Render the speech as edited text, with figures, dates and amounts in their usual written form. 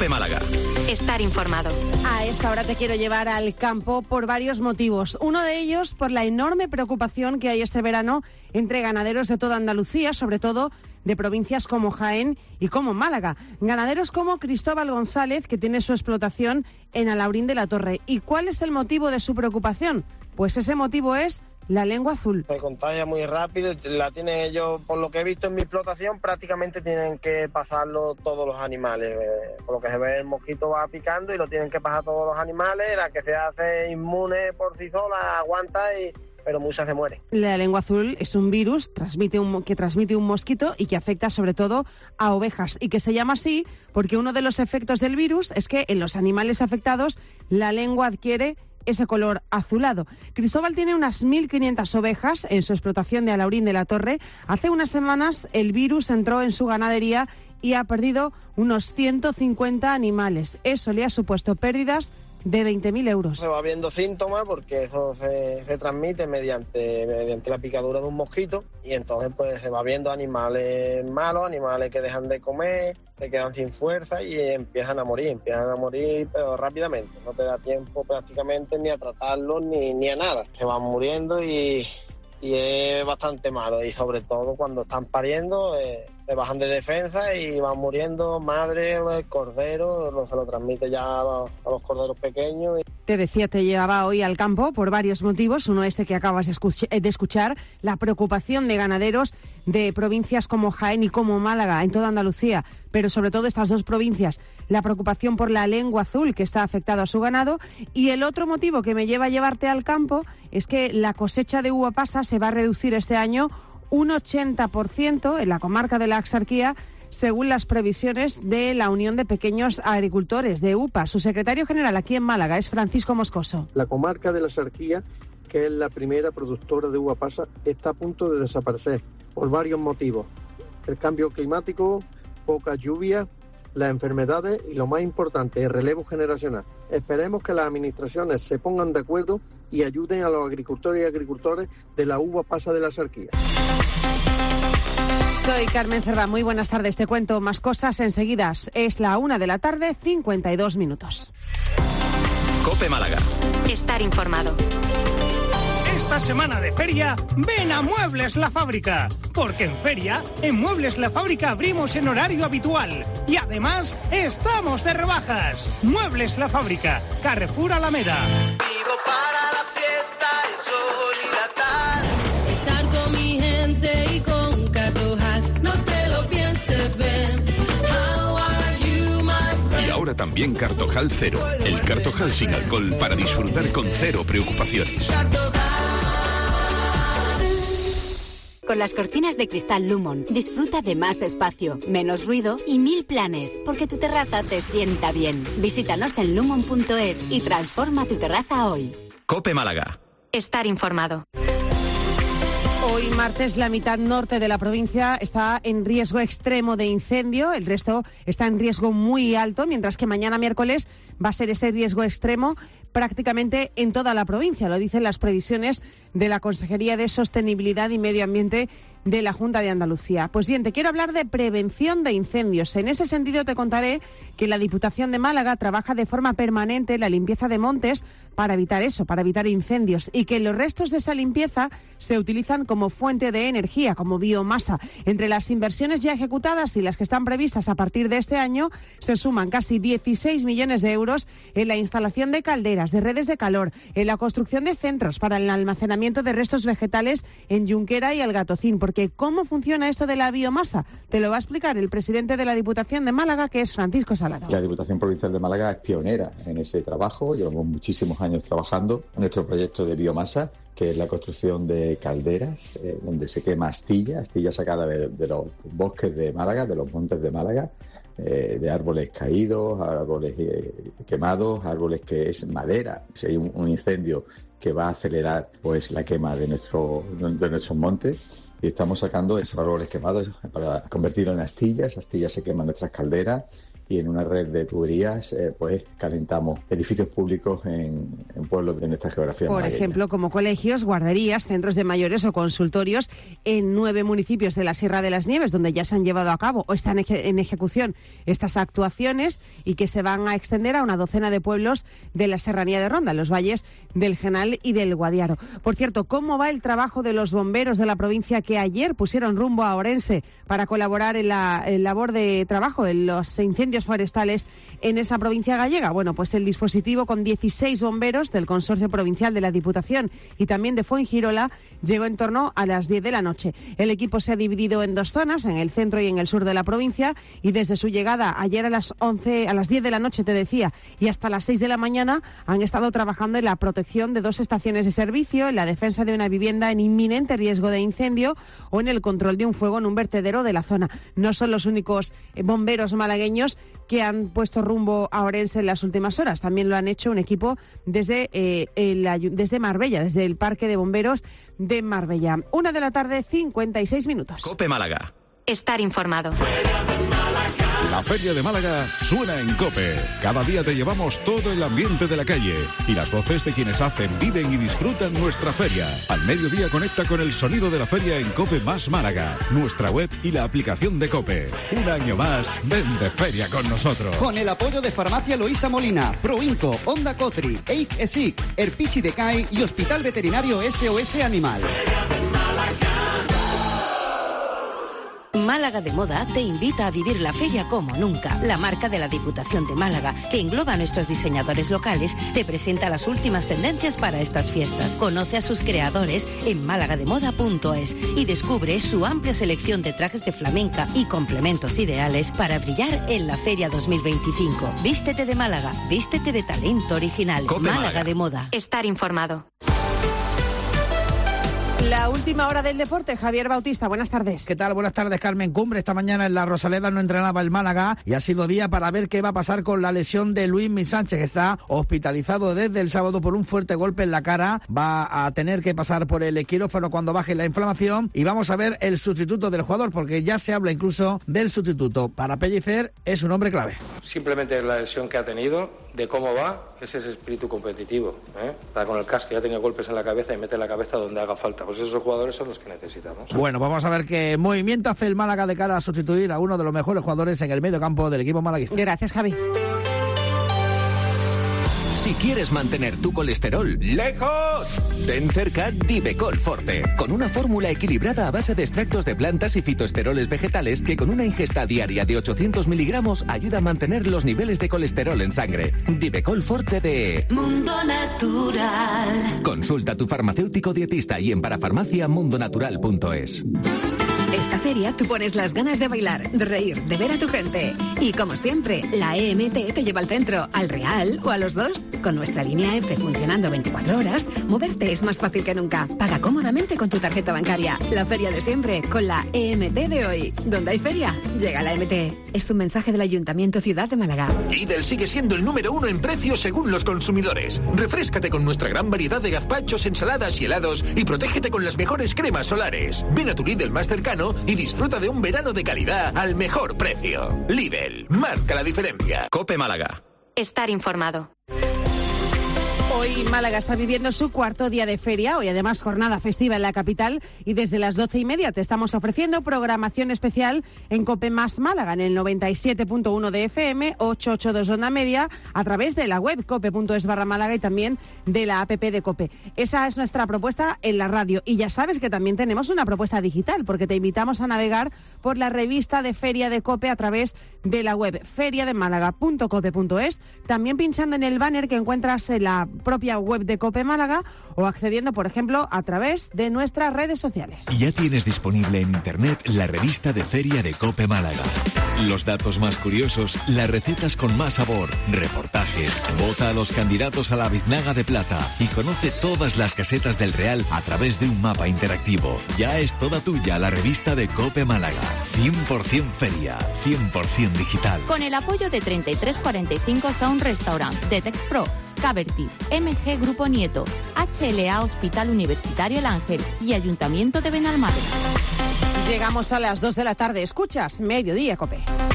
COPE Málaga. Estar informado. A esta hora te quiero llevar al campo por varios motivos. Uno de ellos por la enorme preocupación que hay este verano entre ganaderos de toda Andalucía, sobre todo de provincias como Jaén y como Málaga. Ganaderos como Cristóbal González, que tiene su explotación en Alaurín de la Torre. ¿Y cuál es el motivo de su preocupación? Pues ese motivo es la lengua azul. Se contagia muy rápido, la tienen ellos, por lo que he visto en mi explotación, prácticamente tienen que pasarlo todos los animales. Por lo que se ve, el mosquito va picando y lo tienen que pasar todos los animales. La que se hace inmune por sí sola aguanta, pero muchas se mueren. La lengua azul es un virus que transmite un mosquito y que afecta sobre todo a ovejas, y que se llama así porque uno de los efectos del virus es que en los animales afectados la lengua adquiere ese color azulado. Cristóbal tiene unas 1.500 ovejas en su explotación de Alaurín de la Torre. Hace unas semanas el virus entró en su ganadería y ha perdido unos 150 animales. Eso le ha supuesto pérdidas de 20.000 euros. Se va viendo síntomas porque eso se transmite mediante la picadura de un mosquito, y entonces pues se va viendo animales malos, animales que dejan de comer, se quedan sin fuerza y empiezan a morir pero rápidamente. No te da tiempo prácticamente ni a tratarlos ni a nada. Se van muriendo y es bastante malo, y sobre todo cuando están pariendo se bajan de defensa y van muriendo madre, el cordero, se lo transmite ya a los corderos pequeños. Te decía, te llevaba hoy al campo por varios motivos. Uno que acabas de escuchar, la preocupación de ganaderos de provincias como Jaén y como Málaga, en toda Andalucía, pero sobre todo estas dos provincias, la preocupación por la lengua azul que está afectado a su ganado. Y el otro motivo que me lleva a llevarte al campo es que la cosecha de uva pasa se va a reducir este año un 80% en la comarca de la Axarquía, según las previsiones de la Unión de Pequeños Agricultores de UPA. Su secretario general aquí en Málaga es Francisco Moscoso. La comarca de la Axarquía, que es la primera productora de uva pasa, está a punto de desaparecer por varios motivos: el cambio climático, poca lluvia, las enfermedades y, lo más importante, el relevo generacional. Esperemos que las administraciones se pongan de acuerdo y ayuden a los agricultores y agricultores de la uva pasa de la Axarquía. Soy Carmen Cerva, muy buenas tardes. Te cuento más cosas enseguida. Es la 1:00 52 minutos. COPE Málaga. Estar informado. Esta semana de feria, ven a Muebles La Fábrica, porque en Muebles La Fábrica abrimos en horario habitual y además estamos de rebajas. Muebles La Fábrica, Carrefour Alameda. Vivo para la fiesta, el sol y la sal. Estar con mi gente y con Cartojal, no te lo pienses, ven. How are you, my friend? Y ahora también Cartojal Cero, el Cartojal sin alcohol para disfrutar con cero preocupaciones. Con las cortinas de cristal Lumon, disfruta de más espacio, menos ruido y 1000 planes, porque tu terraza te sienta bien. Visítanos en lumon.es y transforma tu terraza hoy. COPE Málaga. Estar informado. Hoy martes la mitad norte de la provincia está en riesgo extremo de incendio, el resto está en riesgo muy alto, mientras que mañana miércoles va a ser ese riesgo extremo prácticamente en toda la provincia, lo dicen las previsiones de la Consejería de Sostenibilidad y Medio Ambiente de la Junta de Andalucía. Pues bien, te quiero hablar de prevención de incendios. En ese sentido te contaré que la Diputación de Málaga trabaja de forma permanente en la limpieza de montes para evitar eso, para evitar incendios, y que los restos de esa limpieza se utilizan como fuente de energía, como biomasa. Entre las inversiones ya ejecutadas y las que están previstas a partir de este año, se suman casi 16 millones de euros en la instalación de calderas, de redes de calor, en la construcción de centros para el almacenamiento de restos vegetales en Junquera y Algatocín. Porque ¿cómo funciona esto de la biomasa? Te lo va a explicar el presidente de la Diputación de Málaga, que es Francisco Salado. La Diputación Provincial de Málaga es pionera en ese trabajo. Llevamos muchísimos años trabajando en nuestro proyecto de biomasa, que es la construcción de calderas, donde se quema astilla sacada de los bosques de Málaga, de los montes de Málaga, de árboles caídos, árboles quemados, árboles que es madera. Si hay un incendio que va a acelerar pues la quema de nuestros montes, y estamos sacando esos árboles quemados para convertirlo en astillas. Astillas se queman en nuestras calderas y en una red de tuberías pues calentamos edificios públicos en pueblos de nuestra geografía Por malagueña. ejemplo, como colegios, guarderías, centros de mayores o consultorios en 9 municipios de la Sierra de las Nieves, donde ya se han llevado a cabo o están en ejecución estas actuaciones y que se van a extender a una docena de pueblos de la Serranía de Ronda, los valles del Genal y del Guadiaro. Por cierto, ¿cómo va el trabajo de los bomberos de la provincia que ayer pusieron rumbo a Orense para colaborar en la labor de trabajo en los incendios forestales en esa provincia gallega? Bueno, pues el dispositivo con 16 bomberos del Consorcio Provincial de la Diputación y también de Fuengirola llegó en torno a las 10 de la noche. El equipo se ha dividido en 2 zonas, en el centro y en el sur de la provincia, y desde su llegada ayer a las 10 de la noche, te decía, y hasta las 6 de la mañana han estado trabajando en la protección de 2 estaciones de servicio, en la defensa de una vivienda en inminente riesgo de incendio o en el control de un fuego en un vertedero de la zona. No son los únicos bomberos malagueños que han puesto rumbo a Orense en las últimas horas. También lo han hecho un equipo desde Marbella, desde el Parque de Bomberos de Marbella. 1 de la tarde, 56 minutos. COPE Málaga. Estar informado. La Feria de Málaga suena en COPE. Cada día te llevamos todo el ambiente de la calle y las voces de quienes hacen, viven y disfrutan nuestra feria. Al mediodía conecta con el sonido de la feria en COPE Más Málaga, nuestra web y la aplicación de COPE. Un año más, ven de feria con nosotros. Con el apoyo de Farmacia Loisa Molina, Proinco, Onda Cotri, EIC ESIC, Erpichi de CAI y Hospital Veterinario SOS Animal. Málaga de Moda te invita a vivir la feria como nunca. La marca de la Diputación de Málaga, que engloba a nuestros diseñadores locales, te presenta las últimas tendencias para estas fiestas. Conoce a sus creadores en malagademoda.es y descubre su amplia selección de trajes de flamenca y complementos ideales para brillar en la Feria 2025. Vístete de Málaga, vístete de talento original. COPE Málaga de Moda. Estar informado. La última hora del deporte, Javier Bautista, buenas tardes. ¿Qué tal? Buenas tardes, Carmen Cumbre. Esta mañana en la Rosaleda no entrenaba el Málaga y ha sido día para ver qué va a pasar con la lesión de Luismi Sánchez, que está hospitalizado desde el sábado por un fuerte golpe en la cara. Va a tener que pasar por el quirófano cuando baje la inflamación y vamos a ver el sustituto del jugador, porque ya se habla incluso del sustituto. Para Pellicer es un hombre clave. Simplemente la lesión que ha tenido, de cómo va, es ese espíritu competitivo. Está con el casco, ya tenía golpes en la cabeza y mete la cabeza donde haga falta. Pues esos jugadores son los que necesitamos. Bueno, vamos a ver qué movimiento hace el Málaga de cara a sustituir a uno de los mejores jugadores en el medio campo del equipo malaguista. Gracias, Javi. Si quieres mantener tu colesterol lejos, ten cerca Divecol Forte, con una fórmula equilibrada a base de extractos de plantas y fitoesteroles vegetales que con una ingesta diaria de 800 miligramos ayuda a mantener los niveles de colesterol en sangre. Divecol Forte de Mundo Natural. Consulta a tu farmacéutico dietista y en parafarmaciamundonatural.es. Esta feria tú pones las ganas de bailar, de reír, de ver a tu gente. Y como siempre, la EMT te lleva al centro, al Real o a los dos. Con nuestra línea F funcionando 24 horas, moverte es más fácil que nunca. Paga cómodamente con tu tarjeta bancaria. La feria de siempre con la EMT de hoy. Donde hay feria, llega la EMT. Es un mensaje del Ayuntamiento Ciudad de Málaga. Lidl sigue siendo el número 1 en precios según los consumidores. Refréscate con nuestra gran variedad de gazpachos, ensaladas y helados y protégete con las mejores cremas solares. Ven a tu Lidl más cercano y disfruta de un verano de calidad al mejor precio. Lidl, marca la diferencia. COPE Málaga. Estar informado. Hoy Málaga está viviendo su 4º día de feria, hoy además jornada festiva en la capital y desde las 12:30 te estamos ofreciendo programación especial en COPE Más Málaga en el 97.1 de FM, 882 onda media, a través de la web cope.es/Málaga y también de la app de COPE. Esa es nuestra propuesta en la radio y ya sabes que también tenemos una propuesta digital porque te invitamos a navegar por la revista de feria de COPE a través de la web feriademálaga.cope.es, también pinchando en el banner que encuentras en la propia web de COPE Málaga o accediendo, por ejemplo, a través de nuestras redes sociales. Ya tienes disponible en internet la revista de feria de COPE Málaga. Los datos más curiosos, las recetas con más sabor, reportajes. Vota a los candidatos a la Biznaga de Plata y conoce todas las casetas del Real a través de un mapa interactivo. Ya es toda tuya la revista de COPE Málaga. 100% feria, 100% digital. Con el apoyo de 3345 Sound Restaurant, Detex Pro, Caberti, MG Grupo Nieto, HLA Hospital Universitario El Ángel y Ayuntamiento de Benalmádena. Llegamos a las 2 de la tarde. Escuchas Mediodía COPE.